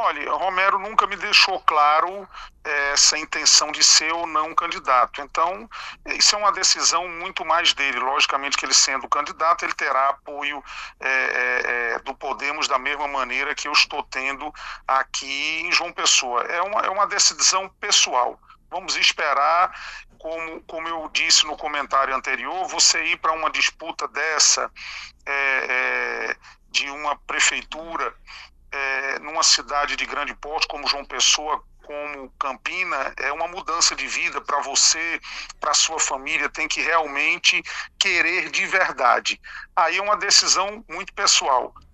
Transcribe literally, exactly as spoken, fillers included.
Olha, Romero nunca me deixou claro é, essa intenção de ser ou não candidato. Então, isso é uma decisão muito mais dele. Logicamente que ele sendo candidato, ele terá apoio é, é, do Podemos da mesma maneira que eu estou tendo aqui em João Pessoa. É uma, é uma decisão pessoal. Vamos esperar, como, como eu disse no comentário anterior, você ir para uma disputa dessa, é, é, de uma prefeitura, É, numa cidade de grande porte como João Pessoa, como Campina, é uma mudança de vida para você, para a sua família, tem que realmente querer de verdade. Aí é uma decisão muito pessoal.